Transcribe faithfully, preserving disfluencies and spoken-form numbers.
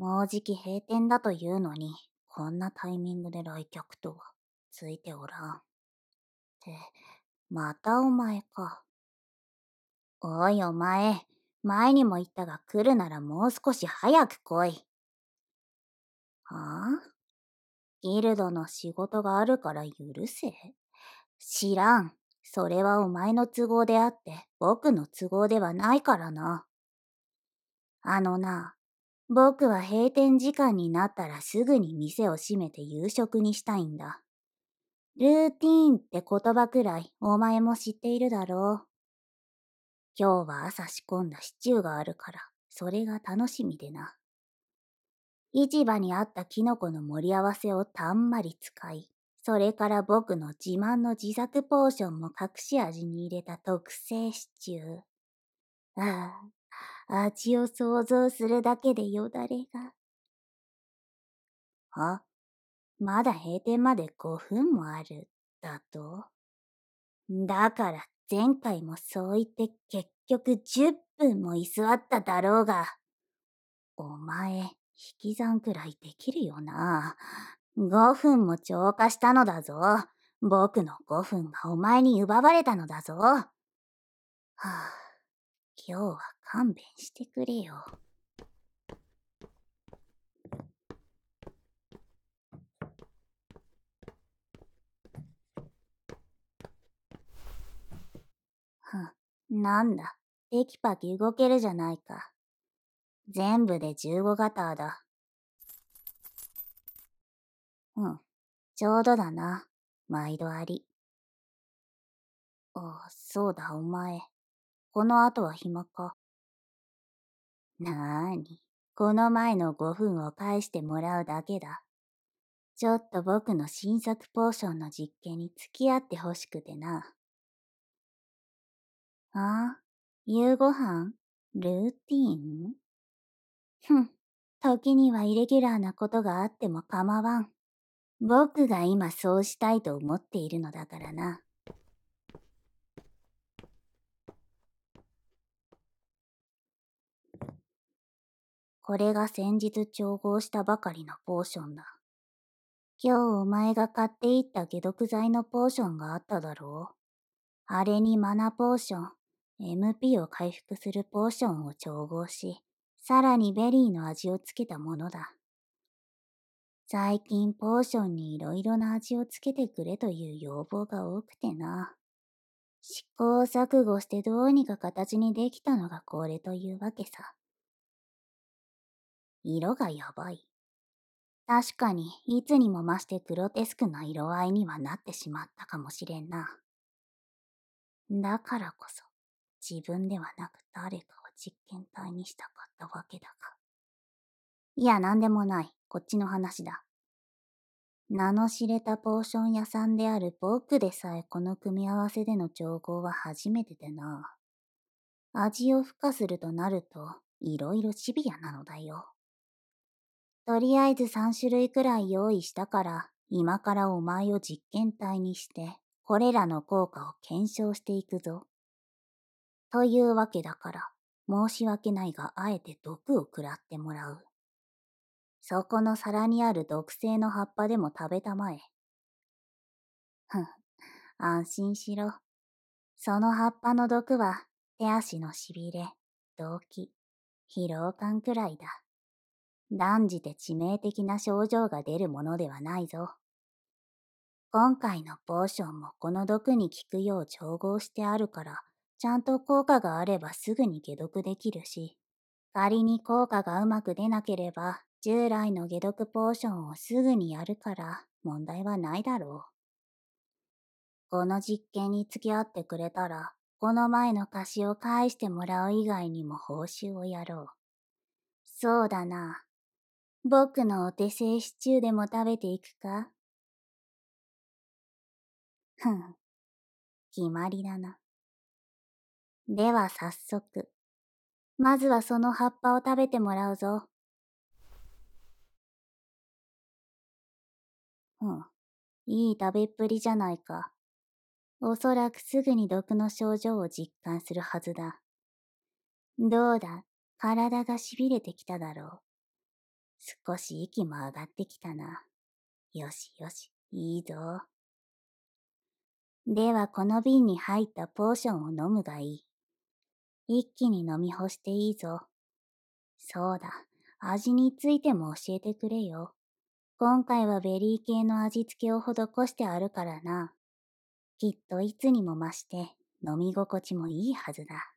もうじき閉店だというのに、こんなタイミングで来客とは、ついておらん。って、またお前か。おいお前、前にも言ったが来るならもう少し早く来い。はあ？ギルドの仕事があるから許せ？知らん。それはお前の都合であって、僕の都合ではないからな。あのな、僕は閉店時間になったらすぐに店を閉めて夕食にしたいんだ。ルーティーンって言葉くらいお前も知っているだろう。今日は朝仕込んだシチューがあるから、それが楽しみでな。市場にあったキノコの盛り合わせをたんまり使い、それから僕の自慢の自作ポーションも隠し味に入れた特製シチュー。ああ、味を想像するだけでよだれが。あ、まだ閉店までごふんもある、だと？だから前回もそう言って結局じゅっぷんも居座っただろうが。お前、引き算くらいできるよな。ごふんも超過したのだぞ。僕のごふんがお前に奪われたのだぞ。はあ、今日は勘弁してくれよ。ふん、なんだ、テキパキ動けるじゃないか。全部でじゅうごガターだ。うん、ちょうどだな。毎度あり。あ、そうだ、お前。この後は暇か？なーに、この前のごふんを返してもらうだけだ。ちょっと僕の新作ポーションの実験に付き合ってほしくてな。ああ、夕ごはん？ルーティーン？ふん、時にはイレギュラーなことがあっても構わん。僕が今そうしたいと思っているのだからな。これが先日調合したばかりのポーションだ。今日お前が買っていった解毒剤のポーションがあっただろう。あれにマナポーション、エムピー を回復するポーションを調合し、さらにベリーの味をつけたものだ。最近ポーションにいろいろな味をつけてくれという要望が多くてな。試行錯誤してどうにか形にできたのがこれというわけさ。色がやばい。確かにいつにも増してグロテスクな色合いにはなってしまったかもしれんな。だからこそ、自分ではなく誰かを実験体にしたかったわけだが。いや、なんでもない。こっちの話だ。名の知れたポーション屋さんである僕でさえこの組み合わせでの調合は初めてでな。味を付加するとなると、いろいろシビアなのだよ。とりあえずさん種類くらい用意したから、今からお前を実験体にして、これらの効果を検証していくぞ。というわけだから、申し訳ないがあえて毒を食らってもらう。そこの皿にある毒性の葉っぱでも食べたまえ。ふん、安心しろ。その葉っぱの毒は、手足のしびれ、動悸、疲労感くらいだ。断じて致命的な症状が出るものではないぞ。今回のポーションもこの毒に効くよう調合してあるから、ちゃんと効果があればすぐに解毒できるし、仮に効果がうまく出なければ、従来の解毒ポーションをすぐにやるから問題はないだろう。この実験に付き合ってくれたら、この前の貸しを返してもらう以外にも報酬をやろう。そうだな。僕のお手製シチューでも食べていくか？ふん、決まりだな。では早速、まずはその葉っぱを食べてもらうぞ。うん、いい食べっぷりじゃないか。おそらくすぐに毒の症状を実感するはずだ。どうだ、体がしびれてきただろう。 少し息も上がってきたな。よしよし、いいぞ。ではこの瓶に入ったポーションを飲むがいい。一気に飲み干していいぞ。そうだ、味についても教えてくれよ。今回はベリー系の味付けを施してあるからな。きっといつにも増して飲み心地もいいはずだ。